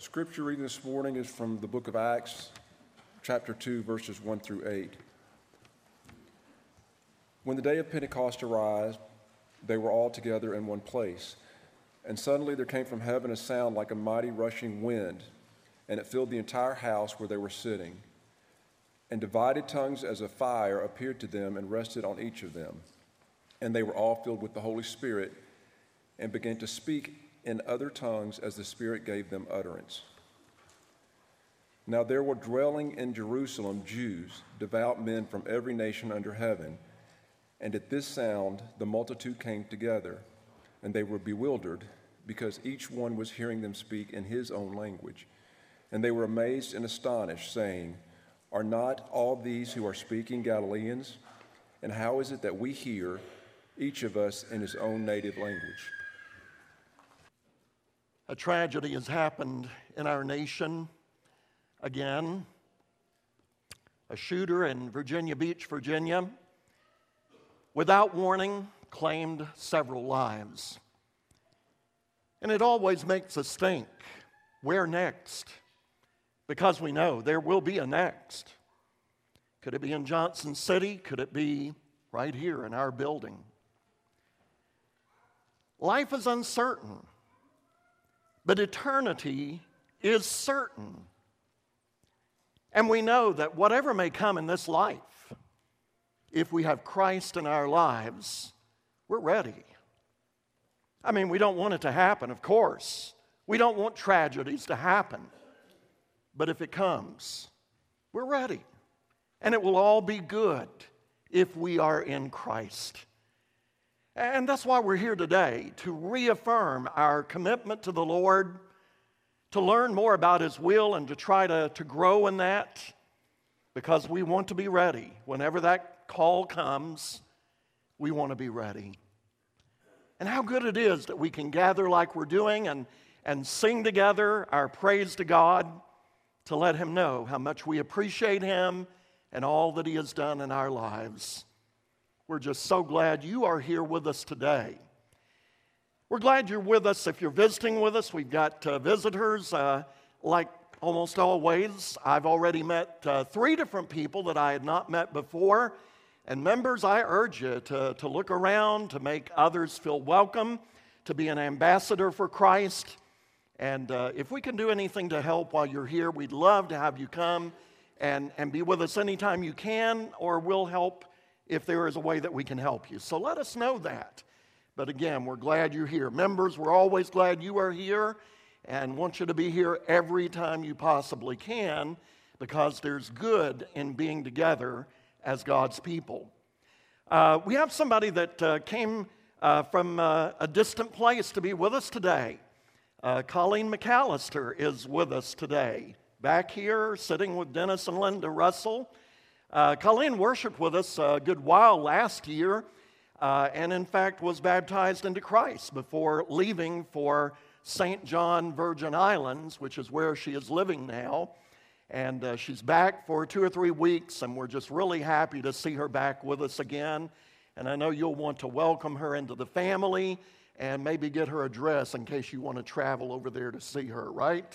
Scripture reading this morning is from the book of Acts, chapter 2, verses 1 through 8. When the day of Pentecost arrived, they were all together in one place. And suddenly there came from heaven a sound like a mighty rushing wind, and it filled the entire house where they were sitting. And divided tongues as of fire appeared to them and rested on each of them. And they were all filled with the Holy Spirit and began to speak in other tongues as the Spirit gave them utterance. Now there were dwelling in Jerusalem Jews, devout men from every nation under heaven. And at this sound the multitude came together, and they were bewildered, because each one was hearing them speak in his own language. And they were amazed and astonished, saying, "Are not all these who are speaking Galileans? And how is it that we hear, each of us in his own native language?" A tragedy has happened in our nation again. A shooter in Virginia Beach, Virginia, without warning, claimed several lives. And it always makes us think, where next? Because we know there will be a next. Could it be in Johnson City? Could it be right here in our building? Life is uncertain, but eternity is certain. And we know that whatever may come in this life, if we have Christ in our lives, we're ready. I mean, we don't want it to happen, of course. We don't want tragedies to happen. But if it comes, we're ready. And it will all be good if we are in Christ. And that's why we're here today, to reaffirm our commitment to the Lord, to learn more about His will and to try to grow in that, because we want to be ready. Whenever that call comes, we want to be ready. And how good it is that we can gather like we're doing and sing together our praise to God to let Him know how much we appreciate Him and all that He has done in our lives. We're just so glad you are here with us today. We're glad you're with us if you're visiting with us. We've got visitors like almost always. I've already met 3 different people that I had not met before. And members, I urge you to look around, to make others feel welcome, to be an ambassador for Christ. And if we can do anything to help while you're here, we'd love to have you come and be with us anytime you can, or we'll help if there is a way that we can help you. So let us know that. But again, we're glad you're here. Members, we're always glad you are here and want you to be here every time you possibly can, because there's good in being together as God's people. We have somebody that came from a distant place to be with us today. Colleen McAllister is with us today, back here sitting with Dennis and Linda Russell. Colleen worshiped with us a good while last year, and in fact was baptized into Christ before leaving for St. John Virgin Islands, which is where she is living now. And she's back for 2 or 3 weeks, and we're just really happy to see her back with us again. And I know you'll want to welcome her into the family and maybe get her address in case you want to travel over there to see her, right?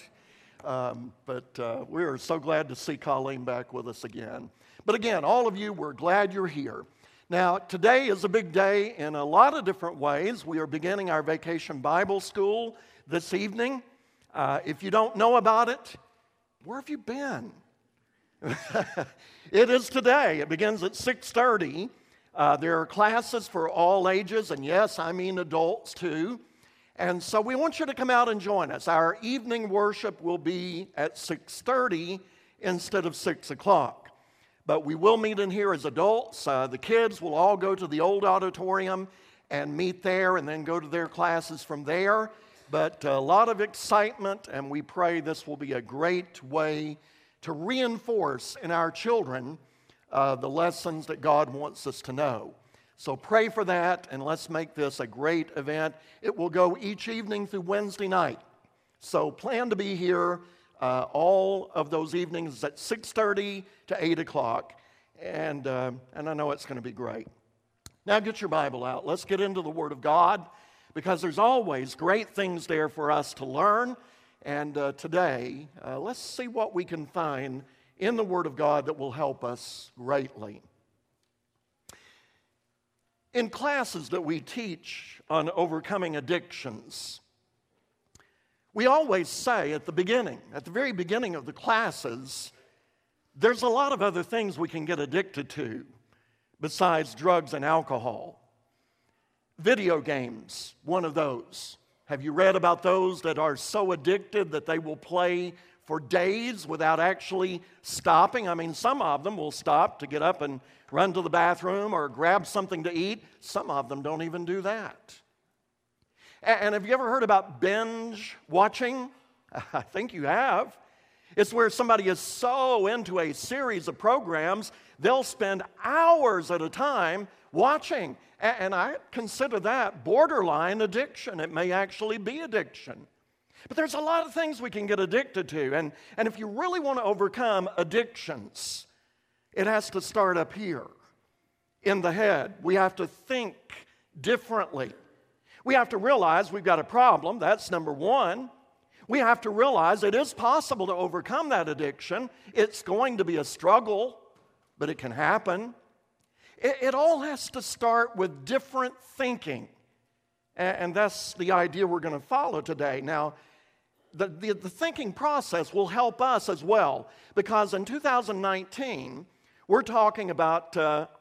But we're so glad to see Colleen back with us again. But again, all of you, we're glad you're here. Now, today is a big day in a lot of different ways. We are beginning our Vacation Bible School this evening. If you don't know about it, where have you been? It is today. It begins at 6:30. There are classes for all ages, and yes, I mean adults too. And so we want you to come out and join us. Our evening worship will be at 6:30 instead of 6 o'clock. But we will meet in here as adults. The kids will all go to the old auditorium and meet there and then go to their classes from there. But a lot of excitement, and we pray this will be a great way to reinforce in our children the lessons that God wants us to know. So pray for that, and let's make this a great event. It will go each evening through Wednesday night. So plan to be here all of those evenings at 6:30 to 8 o'clock. And I know it's going to be great. Now get your Bible out. Let's get into the Word of God, because there's always great things there for us to learn And today, let's see what we can find in the Word of God that will help us greatly. In classes that we teach on overcoming addictions, we always say at the very beginning of the classes, there's a lot of other things we can get addicted to besides drugs and alcohol. Video games, one of those. Have you read about those that are so addicted that they will play for days without actually stopping? I mean, some of them will stop to get up and run to the bathroom or grab something to eat. Some of them don't even do that. And have you ever heard about binge watching? I think you have. It's where somebody is so into a series of programs, they'll spend hours at a time watching. And I consider that borderline addiction. It may actually be addiction. But there's a lot of things we can get addicted to. And if you really want to overcome addictions, it has to start up here in the head. We have to think differently. We have to realize we've got a problem. That's number one. We have to realize it is possible to overcome that addiction. It's going to be a struggle, but it can happen. It all has to start with different thinking. And that's the idea we're going to follow today. Now, the thinking process will help us as well, because in 2019, we're talking about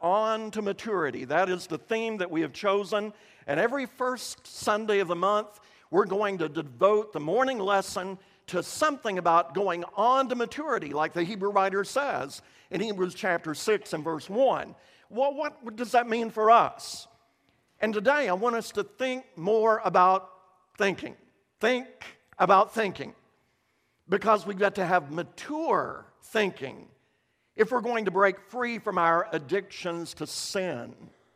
on to maturity. That is the theme that we have chosen. And every first Sunday of the month, we're going to devote the morning lesson to something about going on to maturity, like the Hebrew writer says in Hebrews chapter 6 and verse 1. Well, what does that mean for us? And today, I want us to think more about thinking. Think about thinking. Because we've got to have mature thinking if we're going to break free from our addictions to sin.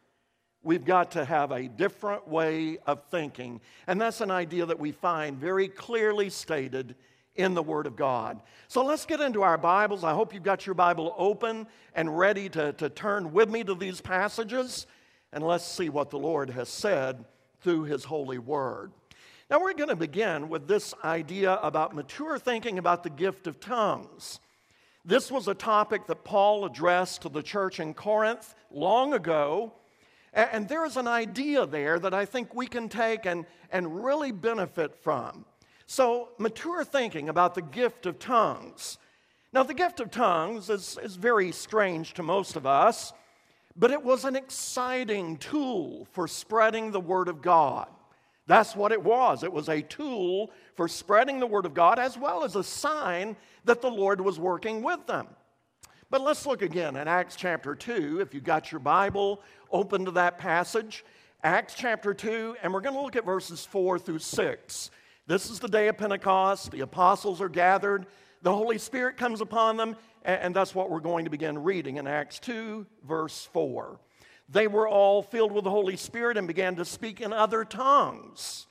We've got to have a different way of thinking. And that's an idea that we find very clearly stated in the Word of God. So let's get into our Bibles. I hope you've got your Bible open and ready to turn with me to these passages. And let's see what the Lord has said through His holy Word. Now we're going to begin with this idea about mature thinking about the gift of tongues. This was a topic that Paul addressed to the church in Corinth long ago. And there is an idea there that I think we can take and really benefit from. So, mature thinking about the gift of tongues. Now, the gift of tongues is very strange to most of us, but it was an exciting tool for spreading the Word of God. That's what it was. It was a tool for spreading the Word of God, as well as a sign that the Lord was working with them. But let's look again at Acts chapter 2, if you've got your Bible open to that passage. Acts chapter 2, and we're going to look at verses 4 through 6. This is the day of Pentecost. The apostles are gathered. The Holy Spirit comes upon them, and that's what we're going to begin reading in Acts 2, verse 4. They were all filled with the Holy Spirit and began to speak in other tongues,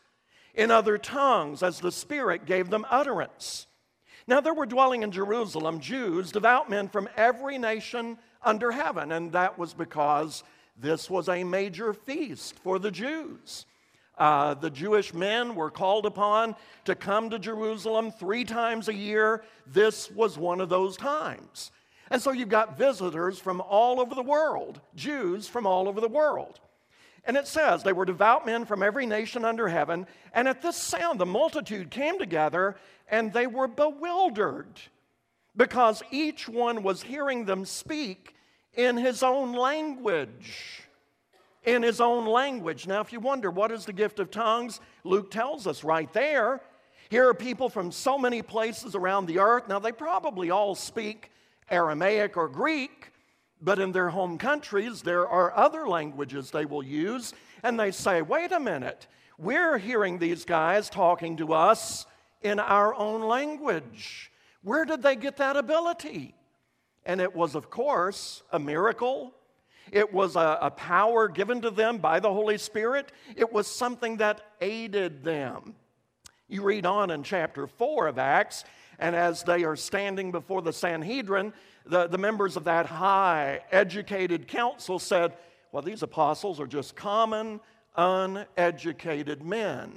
as the Spirit gave them utterance. Now there were dwelling in Jerusalem Jews, devout men from every nation under heaven, and that was because this was a major feast for the Jews. The Jewish men were called upon to come to Jerusalem 3 times a year. This was one of those times. And so you've got visitors from all over the world, Jews from all over the world. And it says, they were devout men from every nation under heaven, and at this sound the multitude came together, and they were bewildered, because each one was hearing them speak in his own language. In his own language. Now, if you wonder, what is the gift of tongues? Luke tells us right there. Here are people from so many places around the earth. Now, they probably all speak Aramaic or Greek, but in their home countries, there are other languages they will use. And they say, wait a minute, we're hearing these guys talking to us in our own language. Where did they get that ability? And it was, of course, a miracle. It was a power given to them by the Holy Spirit. It was something that aided them. You read on in chapter 4 of Acts, and as they are standing before the Sanhedrin, the members of that high, educated council said, well, these apostles are just common, uneducated men.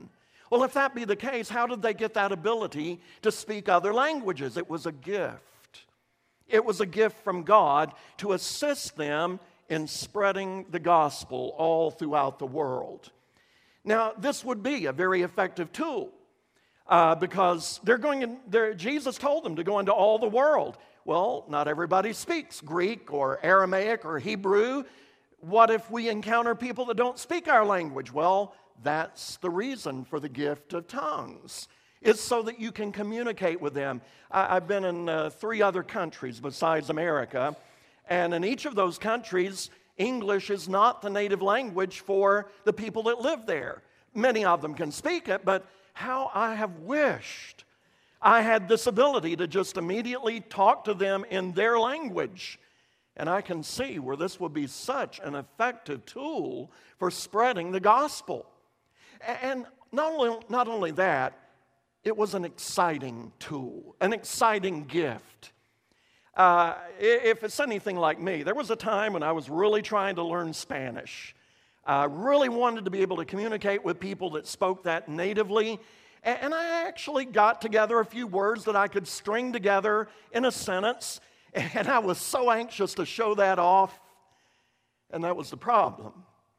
Well, if that be the case, how did they get that ability to speak other languages? It was a gift. It was a gift from God to assist them in spreading the gospel all throughout the world. Now, this would be a very effective tool because Jesus told them to go into all the world. Well, not everybody speaks Greek or Aramaic or Hebrew. What if we encounter people that don't speak our language? Well, that's the reason for the gift of tongues. It's so that you can communicate with them. I've been in 3 other countries besides America, and in each of those countries, English is not the native language for the people that live there. Many of them can speak it, but how I have wished I had this ability to just immediately talk to them in their language. And I can see where this would be such an effective tool for spreading the gospel. And not only that, it was an exciting tool, an exciting gift. If it's anything like me, there was a time when I was really trying to learn Spanish. I really wanted to be able to communicate with people that spoke that natively. And I actually got together a few words that I could string together in a sentence. And I was so anxious to show that off. And that was the problem.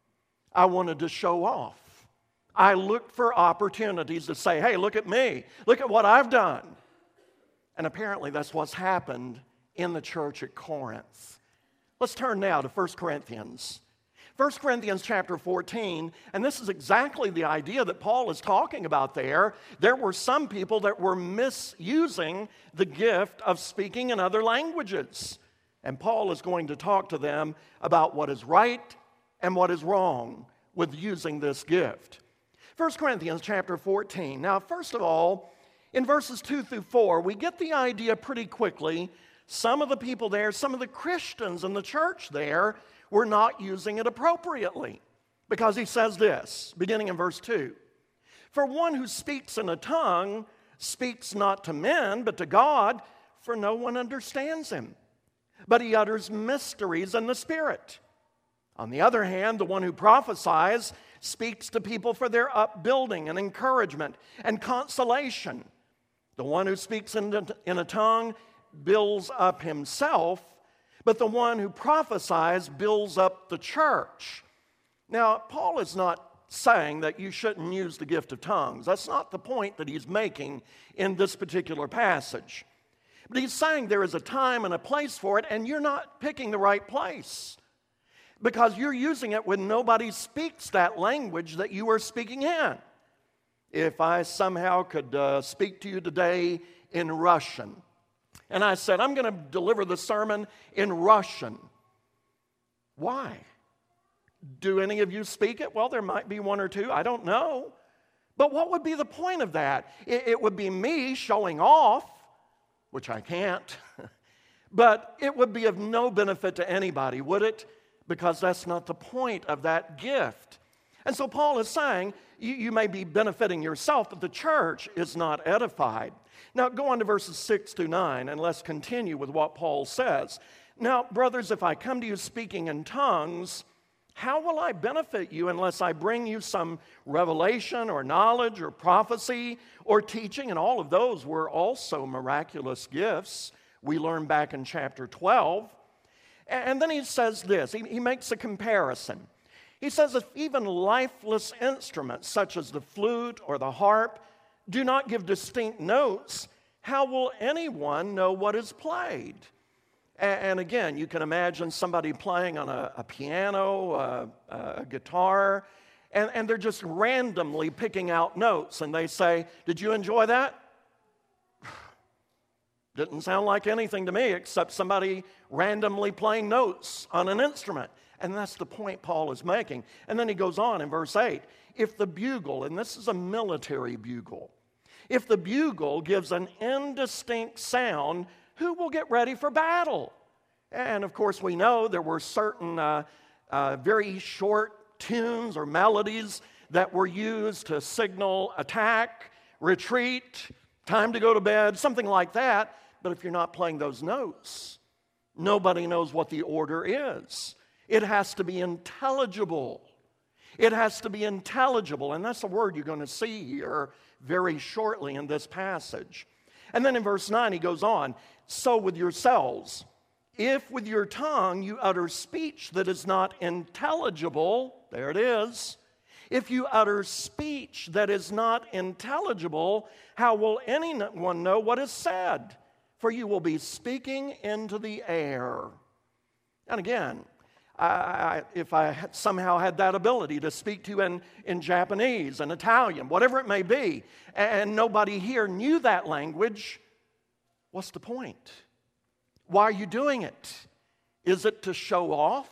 I wanted to show off. I looked for opportunities to say, hey, look at me. Look at what I've done. And apparently that's what's happened in the church at Corinth. Let's turn now to 1 Corinthians. 1 Corinthians chapter 14, and this is exactly the idea that Paul is talking about there. There were some people that were misusing the gift of speaking in other languages. And Paul is going to talk to them about what is right and what is wrong with using this gift. 1 Corinthians chapter 14. Now, first of all, in verses 2 through 4, we get the idea pretty quickly. Some of the people there, some of the Christians in the church there, were not using it appropriately. Because he says this, beginning in verse 2. For one who speaks in a tongue speaks not to men, but to God, for no one understands him. But he utters mysteries in the Spirit. On the other hand, the one who prophesies speaks to people for their upbuilding and encouragement and consolation. The one who speaks in a tongue builds up himself, but the one who prophesies builds up the church. Now, Paul is not saying that you shouldn't use the gift of tongues. That's not the point that he's making in this particular passage. But he's saying there is a time and a place for it, and you're not picking the right place because you're using it when nobody speaks that language that you are speaking in. If I somehow could speak to you today in Russian, and I said, I'm going to deliver the sermon in Russian. Why? Do any of you speak it? Well, there might be one or two. I don't know. But what would be the point of that? It would be me showing off, which I can't. But it would be of no benefit to anybody, would it? Because that's not the point of that gift. And so Paul is saying, you may be benefiting yourself, but the church is not edified. Now, go on to verses 6 to 9, and let's continue with what Paul says. Now, brothers, if I come to you speaking in tongues, how will I benefit you unless I bring you some revelation or knowledge or prophecy or teaching? And all of those were also miraculous gifts. We learn back in chapter 12. And then he says this, he makes a comparison. He says, if even lifeless instruments such as the flute or the harp do not give distinct notes, how will anyone know what is played? And again, you can imagine somebody playing on a piano, a guitar, and they're just randomly picking out notes. And they say, did you enjoy that? Didn't sound like anything to me except somebody randomly playing notes on an instrument. And that's the point Paul is making. And then he goes on in verse 8. If the bugle, and this is a military bugle, if the bugle gives an indistinct sound, who will get ready for battle? And of course we know there were certain very short tunes or melodies that were used to signal attack, retreat, time to go to bed, something like that. But if you're not playing those notes, nobody knows what the order is. It has to be intelligible. It has to be intelligible, and that's the word you're going to see here very shortly in this passage. And then in verse 9 he goes on, so with yourselves, if with your tongue you utter speech that is not intelligible, there it is. If you utter speech that is not intelligible, how will anyone know what is said? For you will be speaking into the air. And again, if I somehow had that ability to speak to you in Japanese and Italian, whatever it may be, and nobody here knew that language, what's the point? Why are you doing it? Is it to show off?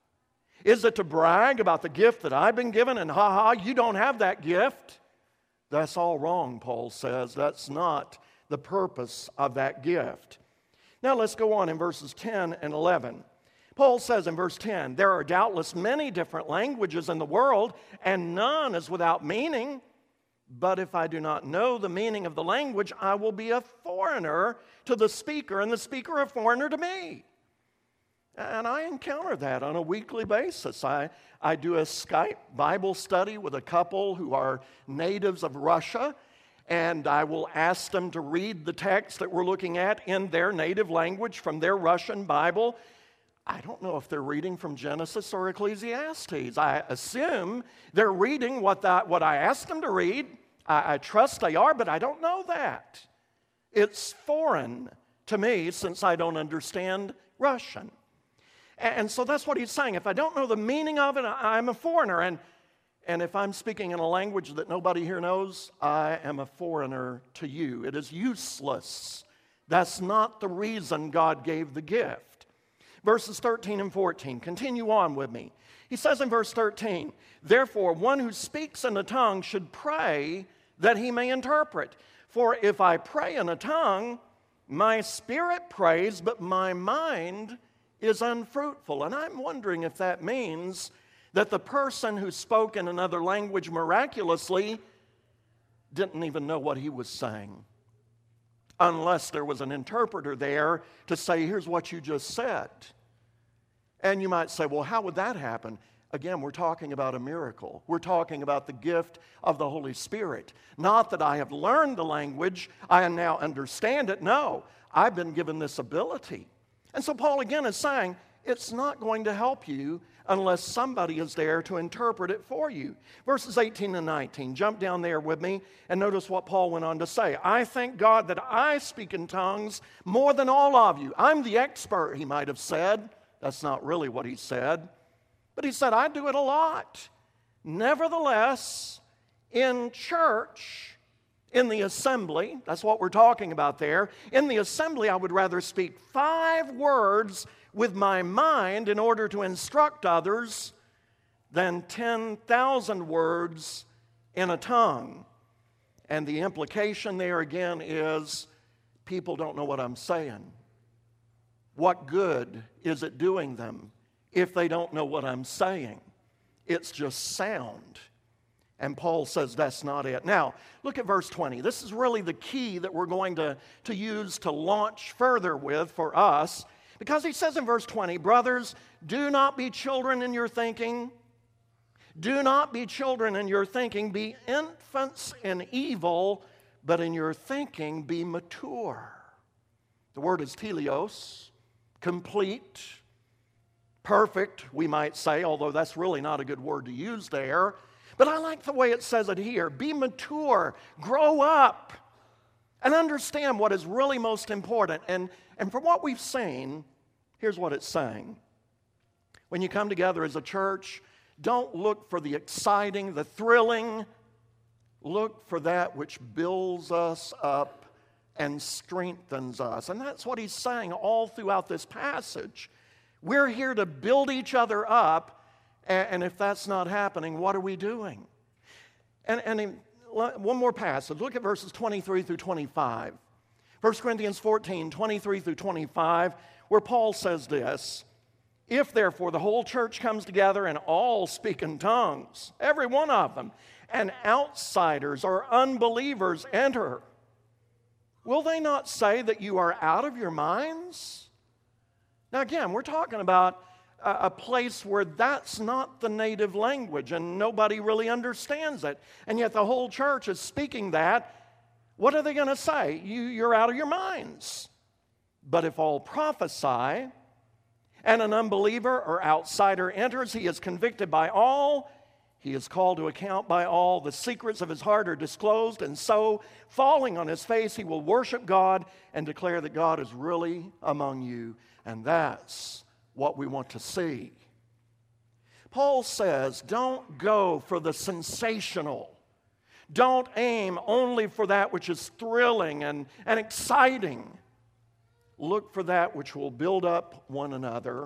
Is it to brag about the gift that I've been given and you don't have that gift? That's all wrong, Paul says. That's not the purpose of that gift. Now let's go on in verses 10 and 11. Paul says in verse 10, there are doubtless many different languages in the world, and none is without meaning. But if I do not know the meaning of the language, I will be a foreigner to the speaker, and the speaker a foreigner to me. And I encounter that on a weekly basis. I do a Skype Bible study with a couple who are natives of Russia, and I will ask them to read the text that we're looking at in their native language from their Russian Bible. I don't know if they're reading from Genesis or Ecclesiastes. I assume they're reading what I asked them to read. I trust they are, but I don't know that. It's foreign to me since I don't understand Russian. And so that's what he's saying. If I don't know the meaning of it, I'm a foreigner. And if I'm speaking in a language that nobody here knows, I am a foreigner to you. It is useless. That's not the reason God gave the gift. Verses 13 and 14, continue on with me. He says in verse 13, therefore, one who speaks in a tongue should pray that he may interpret. For if I pray in a tongue, my spirit prays, but my mind is unfruitful. And I'm wondering if that means that the person who spoke in another language miraculously didn't even know what he was saying, unless there was an interpreter there to say, here's what you just said. And you might say, well, how would that happen? Again, we're talking about a miracle. We're talking about the gift of the Holy Spirit. Not that I have learned the language, I now understand it. No, I've been given this ability. And so Paul again is saying, it's not going to help you unless somebody is there to interpret it for you. Verses 18 and 19, jump down there with me and notice what Paul went on to say. I thank God that I speak in tongues more than all of you. I'm the expert, he might have said. That's not really what he said. But he said, I do it a lot. Nevertheless, in church, in the assembly, that's what we're talking about there, in the assembly I would rather speak 5 words with my mind in order to instruct others than 10,000 words in a tongue. And the implication there again is people don't know what I'm saying. What good is it doing them if they don't know what I'm saying? It's just sound. And Paul says that's not it. Now, look at verse 20. This is really the key that we're going to use to launch further with for us. Because he says in verse 20, brothers, do not be children in your thinking. Do not be children in your thinking. Be infants in evil, but in your thinking be mature. The word is teleos, complete, perfect, we might say, although that's really not a good word to use there. But I like the way it says it here. Be mature, grow up, and understand what is really most important. And from what we've seen, here's what it's saying. When you come together as a church, don't look for the exciting, the thrilling. Look for that which builds us up and strengthens us. And that's what he's saying all throughout this passage. We're here to build each other up, and if that's not happening, what are we doing? And one more passage. Look at verses 23 through 25. 1 Corinthians 14, 23 through 25, where Paul says this, if therefore the whole church comes together and all speak in tongues, every one of them, and outsiders or unbelievers enter, will they not say that you are out of your minds? Now again, we're talking about a place where that's not the native language and nobody really understands it. And yet the whole church is speaking that. What are they going to say? You're out of your minds. But if all prophesy and an unbeliever or outsider enters, he is convicted by all. He is called to account by all. The secrets of his heart are disclosed, and so, falling on his face, he will worship God and declare that God is really among you. And that's what we want to see. Paul says, don't go for the sensational. Don't aim only for that which is thrilling and exciting. Look for that which will build up one another.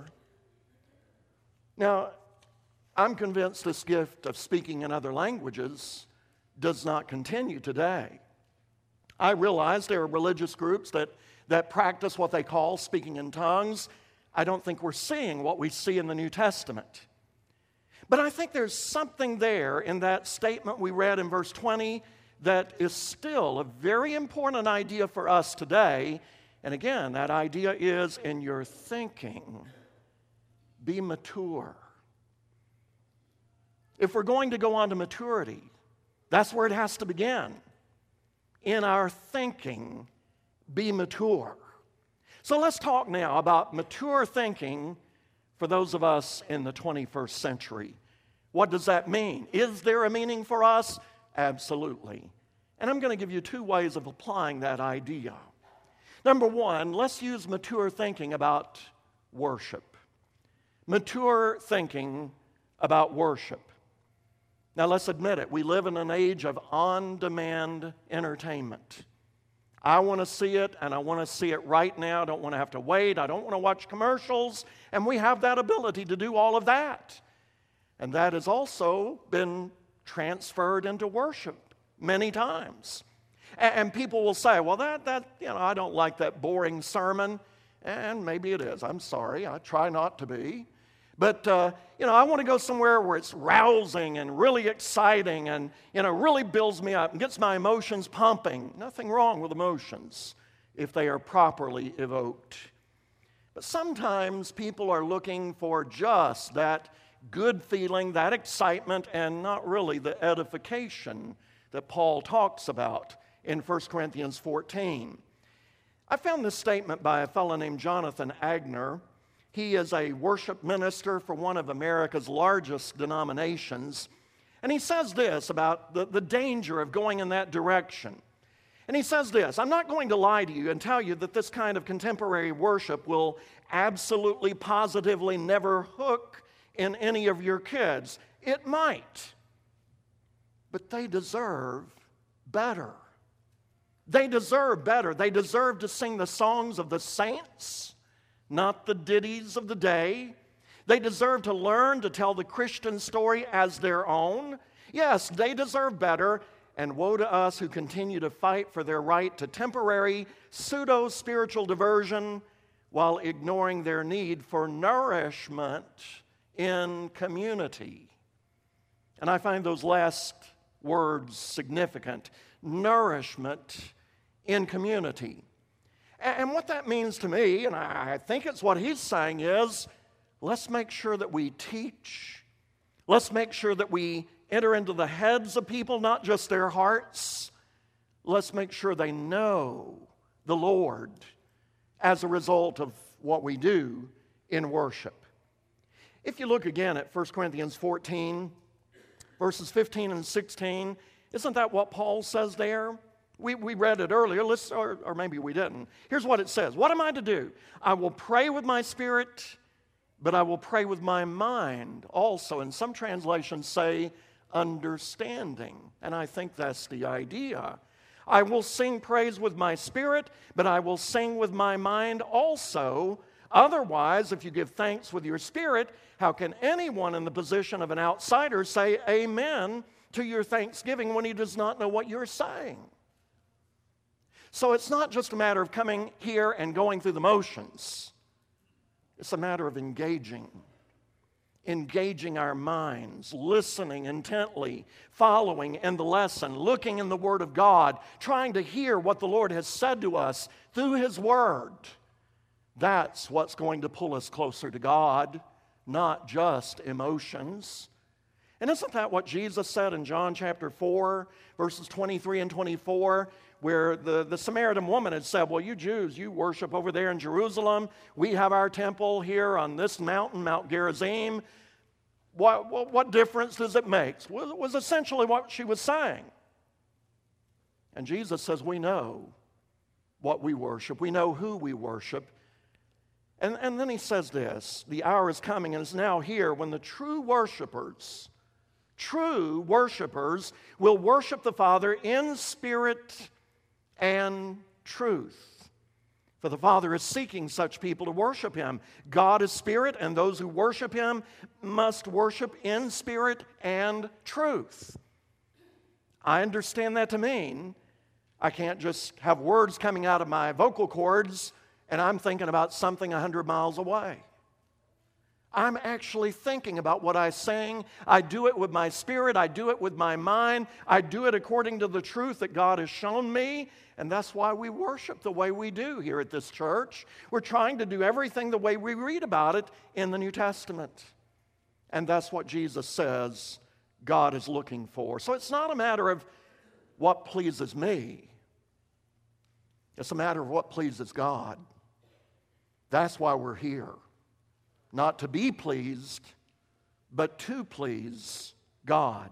Now, I'm convinced this gift of speaking in other languages does not continue today. I realize there are religious groups that practice what they call speaking in tongues. I don't think we're seeing what we see in the New Testament. But I think there's something there in that statement we read in verse 20 that is still a very important idea for us today. And again, that idea is in your thinking, be mature. If we're going to go on to maturity, that's where it has to begin. In our thinking, be mature. So let's talk now about mature thinking for those of us in the 21st century. What does that mean? Is there a meaning for us? Absolutely. And I'm going to give you two ways of applying that idea. Number one, let's use mature thinking about worship. Mature thinking about worship. Now, let's admit it. We live in an age of on-demand entertainment. I want to see it, and I want to see it right now. I don't want to have to wait. I don't want to watch commercials. And we have that ability to do all of that. And that has also been transferred into worship many times. And people will say, well, I don't like that boring sermon. And maybe it is. I'm sorry. I try not to be. But, I want to go somewhere where it's rousing and really exciting and, really builds me up and gets my emotions pumping. Nothing wrong with emotions if they are properly evoked. But sometimes people are looking for just that good feeling, that excitement, and not really the edification that Paul talks about in 1 Corinthians 14. I found this statement by a fellow named Jonathan Agner. He is a worship minister for one of America's largest denominations. And he says this about the danger of going in that direction. And he says this, I'm not going to lie to you and tell you that this kind of contemporary worship will absolutely, positively never hook in any of your kids. It might. But they deserve better. They deserve better. They deserve to sing the songs of the saints, not the ditties of the day. They deserve to learn to tell the Christian story as their own. Yes, they deserve better, and woe to us who continue to fight for their right to temporary pseudo-spiritual diversion while ignoring their need for nourishment in community. And I find those last words significant. Nourishment in community. And what that means to me, and I think it's what he's saying, is let's make sure that we teach. Let's make sure that we enter into the heads of people, not just their hearts. Let's make sure they know the Lord as a result of what we do in worship. If you look again at 1 Corinthians 14, verses 15 and 16, isn't that what Paul says there? We read it earlier, or maybe we didn't. Here's what it says. What am I to do? I will pray with my spirit, but I will pray with my mind also. And some translations say understanding. And I think that's the idea. I will sing praise with my spirit, but I will sing with my mind also. Otherwise, if you give thanks with your spirit, how can anyone in the position of an outsider say amen to your thanksgiving when he does not know what you're saying? So it's not just a matter of coming here and going through the motions. It's a matter of engaging our minds, listening intently, following in the lesson, looking in the Word of God, trying to hear what the Lord has said to us through His Word. That's what's going to pull us closer to God. not just emotions. And isn't that what Jesus said in John chapter 4, verses 23 and 24, where the Samaritan woman had said, well, you Jews, you worship over there in Jerusalem. We have our temple here on this mountain, Mount Gerizim. What difference does it make? Was essentially what she was saying. And Jesus says, we know what we worship. We know who we worship. And then he says this, the hour is coming and is now here when the true worshipers will worship the Father in spirit and truth. For the Father is seeking such people to worship Him. God is spirit, and those who worship Him must worship in spirit and truth. I understand that to mean I can't just have words coming out of my vocal cords and I'm thinking about something 100 miles away. I'm actually thinking about what I sing. I do it with my spirit. I do it with my mind. I do it according to the truth that God has shown me. And that's why we worship the way we do here at this church. We're trying to do everything the way we read about it in the New Testament. And that's what Jesus says God is looking for. So it's not a matter of what pleases me. It's a matter of what pleases God. That's why we're here. Not to be pleased, but to please God.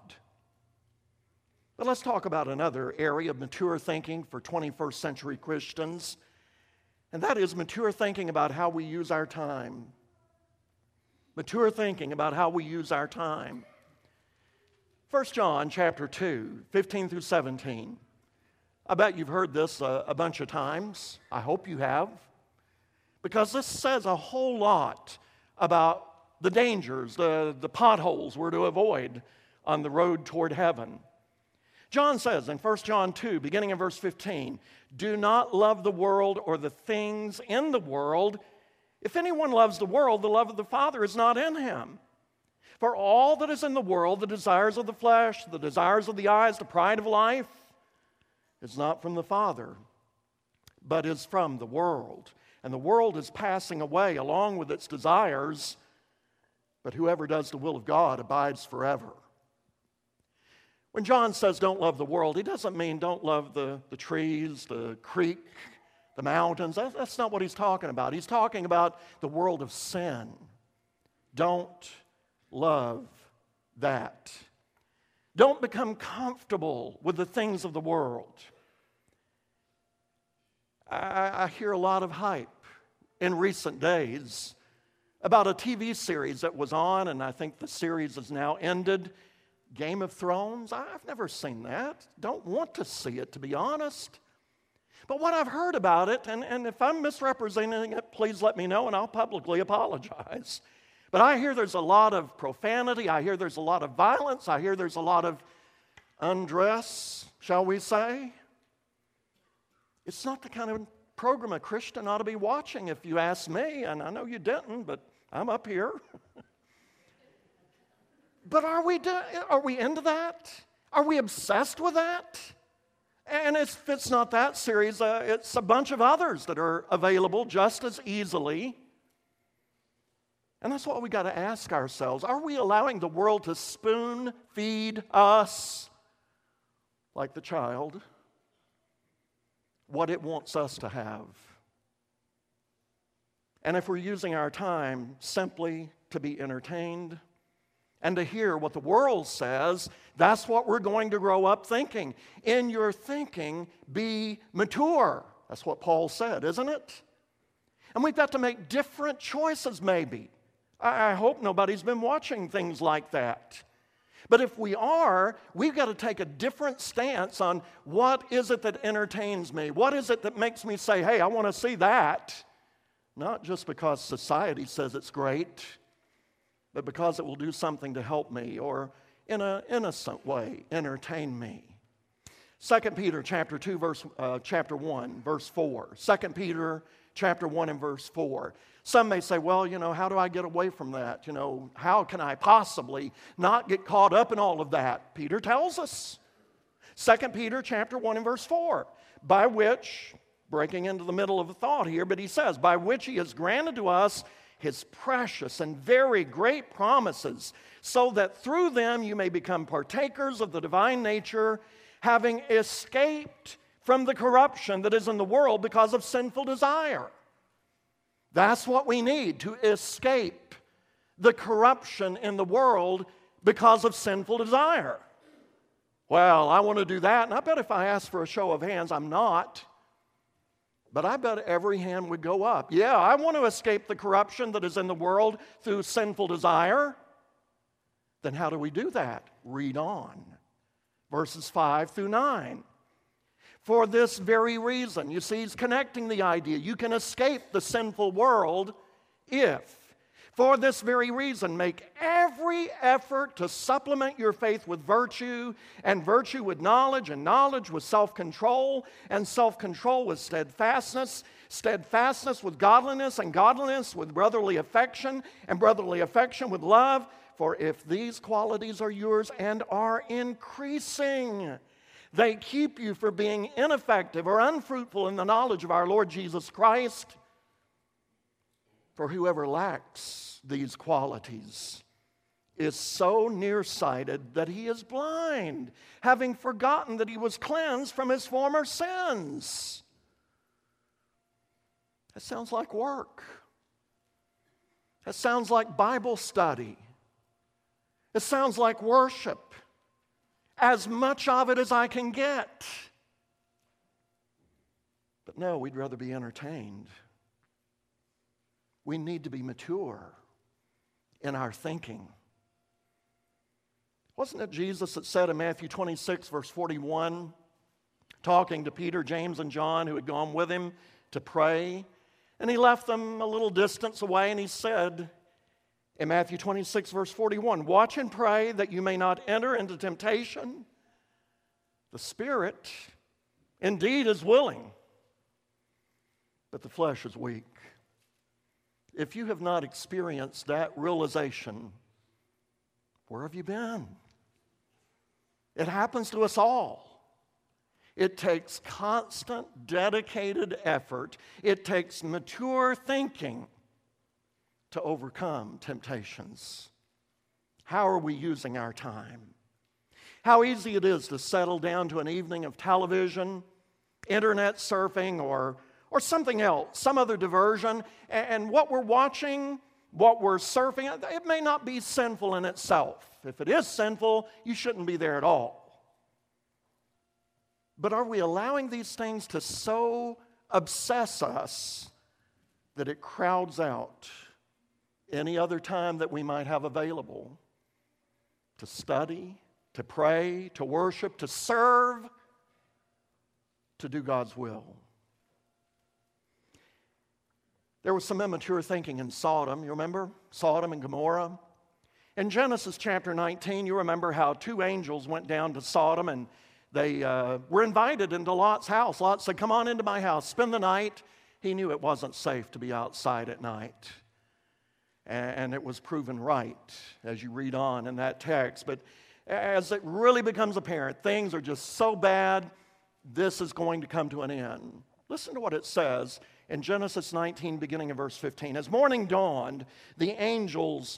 But let's talk about another area of mature thinking for 21st century Christians, and that is mature thinking about how we use our time. Mature thinking about how we use our time. 1 John chapter 2, 15 through 17. I bet you've heard this a bunch of times. I hope you have. Because this says a whole lot about the dangers, the potholes we're to avoid on the road toward heaven. John says in 1 John 2, beginning in verse 15, do not love the world or the things in the world. If anyone loves the world, the love of the Father is not in him. For all that is in the world, the desires of the flesh, the desires of the eyes, the pride of life, is not from the Father, but is from the world. And the world is passing away along with its desires, but whoever does the will of God abides forever. When John says don't love the world, he doesn't mean don't love the trees, the creek, the mountains. That's not what he's talking about. He's talking about the world of sin. Don't love that. Don't become comfortable with the things of the world. I hear a lot of hype in recent days about a TV series that was on, and I think the series is now ended, Game of Thrones. I've never seen that. Don't want to see it, to be honest. But what I've heard about it, and if I'm misrepresenting it, please let me know and I'll publicly apologize. But I hear there's a lot of profanity. I hear there's a lot of violence. I hear there's a lot of undress, shall we say. It's not the kind of program a Christian ought to be watching, if you ask me. And I know you didn't, but I'm up here. But are we into that? Are we obsessed with that? And if it's not that series, it's a bunch of others that are available just as easily. And that's what we got to ask ourselves. Are we allowing the world to spoon feed us like the child what it wants us to have? And if we're using our time simply to be entertained and to hear what the world says, that's what we're going to grow up thinking. In your thinking, be mature. That's what Paul said, isn't it? And we've got to make different choices, maybe. I hope nobody's been watching things like that. But if we are, we've got to take a different stance on what is it that entertains me? What is it that makes me say, hey, I want to see that? Not just because society says it's great, but because it will do something to help me or in an innocent way entertain me. 2 Peter chapter 1, verse 4. 2 Peter chapter 1 and verse 4. Some may say, well, how do I get away from that? How can I possibly not get caught up in all of that? Peter tells us. 2 Peter chapter 1 and verse 4. By which, breaking into the middle of a thought here, but he says, by which he has granted to us His precious and very great promises, so that through them you may become partakers of the divine nature, having escaped from the corruption that is in the world because of sinful desire. That's what we need, to escape the corruption in the world because of sinful desire. Well, I want to do that, and I bet if I ask for a show of hands, I'm not. But I bet every hand would go up. Yeah, I want to escape the corruption that is in the world through sinful desire. Then how do we do that? Read on. Verses 5 through 9. For this very reason, you see, he's connecting the idea. You can escape the sinful world if, for this very reason, make every effort to supplement your faith with virtue, and virtue with knowledge, and knowledge with self-control, and self-control with steadfastness, steadfastness with godliness, and godliness with brotherly affection, and brotherly affection with love. For if these qualities are yours and are increasing, they keep you from being ineffective or unfruitful in the knowledge of our Lord Jesus Christ. For whoever lacks these qualities is so nearsighted that he is blind, having forgotten that he was cleansed from his former sins. That sounds like work. That sounds like Bible study. It sounds like worship. As much of it as I can get. But no, we'd rather be entertained. We need to be mature in our thinking. Wasn't it Jesus that said in Matthew 26, verse 41, talking to Peter, James, and John, who had gone with him to pray, and he left them a little distance away, and he said in Matthew 26, verse 41, watch and pray that you may not enter into temptation. The spirit indeed is willing, but the flesh is weak. If you have not experienced that realization, where have you been? It happens to us all. It takes constant, dedicated effort. It takes mature thinking to overcome temptations. How are we using our time? How easy it is to settle down to an evening of television, internet surfing, or something else, some other diversion, and what we're watching, what we're surfing, it may not be sinful in itself. If it is sinful, you shouldn't be there at all. But are we allowing these things to so obsess us that it crowds out any other time that we might have available to study, to pray, to worship, to serve, to do God's will? There was some immature thinking in Sodom. You remember? Sodom and Gomorrah. In Genesis chapter 19, you remember how two angels went down to Sodom and they were invited into Lot's house. Lot said, come on into my house, spend the night. He knew it wasn't safe to be outside at night. And it was proven right as you read on in that text. But as it really becomes apparent, things are just so bad, this is going to come to an end. Listen to what it says in Genesis 19, beginning of verse 15. As morning dawned, the angels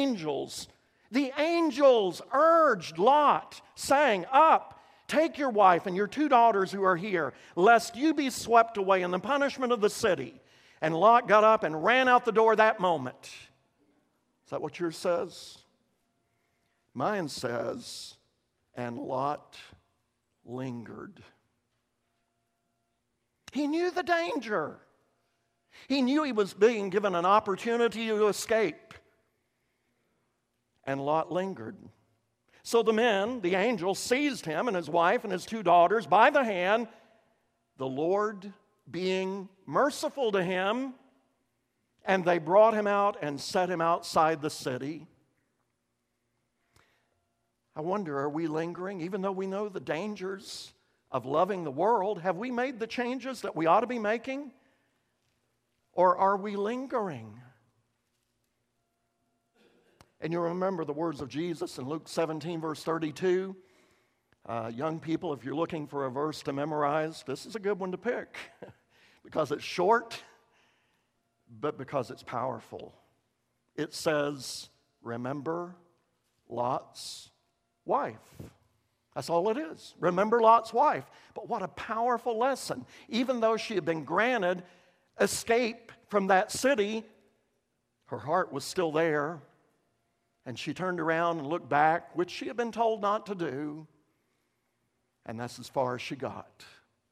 urged Lot, saying, up, take your wife and your two daughters who are here, lest you be swept away in the punishment of the city. And Lot got up and ran out the door that moment. Is that what yours says? Mine says, and Lot lingered. He knew the danger. He knew he was being given an opportunity to escape. And Lot lingered. So the men, the angels, seized him and his wife and his two daughters by the hand, the Lord being merciful to him, and they brought him out and set him outside the city. I wonder, are we lingering? Even though we know the dangers of loving the world, have we made the changes that we ought to be making? Or are we lingering? And you remember the words of Jesus in Luke 17, verse 32. Young people, if you're looking for a verse to memorize, this is a good one to pick because it's short, but because it's powerful. It says, remember Lot's wife. That's all it is. Remember Lot's wife. But what a powerful lesson. Even though she had been granted escape from that city, her heart was still there. And she turned around and looked back, which she had been told not to do. And that's as far as she got.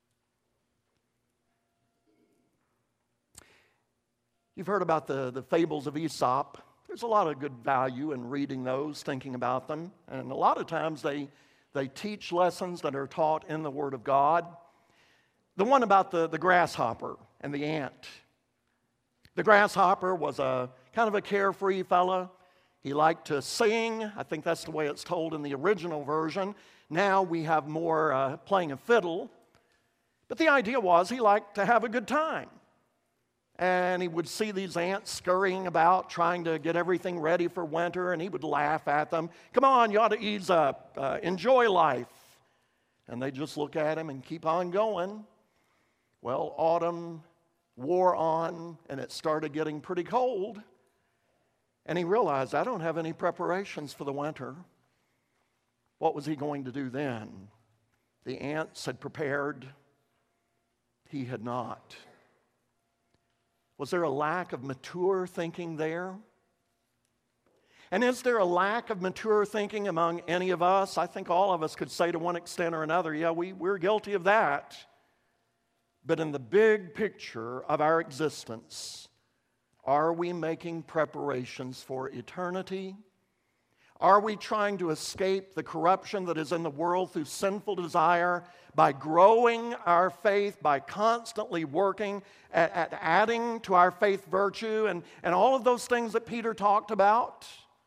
You've heard about the fables of Aesop. There's a lot of good value in reading those, thinking about them. And a lot of times they teach lessons that are taught in the Word of God. The one about the grasshopper and the ant. The grasshopper was a kind of a carefree fella. He liked to sing. I think that's the way it's told in the original version. Now we have more playing a fiddle. But the idea was he liked to have a good time. And he would see these ants scurrying about, trying to get everything ready for winter, and he would laugh at them. Come on, you ought to ease up. Enjoy life. And they just look at him and keep on going. Well, autumn wore on, and it started getting pretty cold. And he realized, I don't have any preparations for the winter. What was he going to do then? The ants had prepared. He had not. Was there a lack of mature thinking there? And is there a lack of mature thinking among any of us? I think all of us could say to one extent or another, yeah, we're guilty of that. But in the big picture of our existence, are we making preparations for eternity? Are we trying to escape the corruption that is in the world through sinful desire by growing our faith, by constantly working at adding to our faith virtue and all of those things that Peter talked about?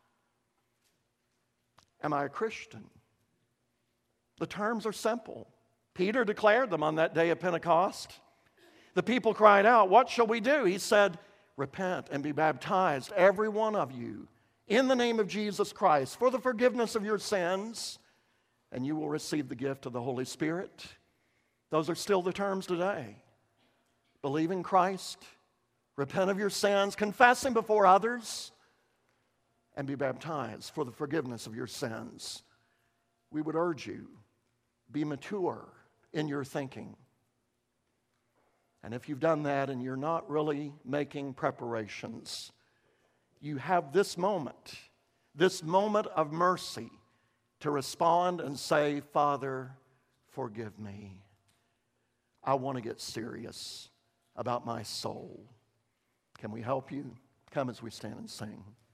Am I a Christian? The terms are simple. Peter declared them on that day of Pentecost. The people cried out, "What shall we do?" He said, "Repent and be baptized, every one of you, in the name of Jesus Christ, for the forgiveness of your sins, and you will receive the gift of the Holy Spirit." Those are still the terms today. Believe in Christ, repent of your sins, confess Him before others, and be baptized for the forgiveness of your sins. We would urge you, be mature in your thinking. And if you've done that and you're not really making preparations, you have this moment of mercy to respond and say, "Father, forgive me. I want to get serious about my soul." Can we help you? Come as we stand and sing.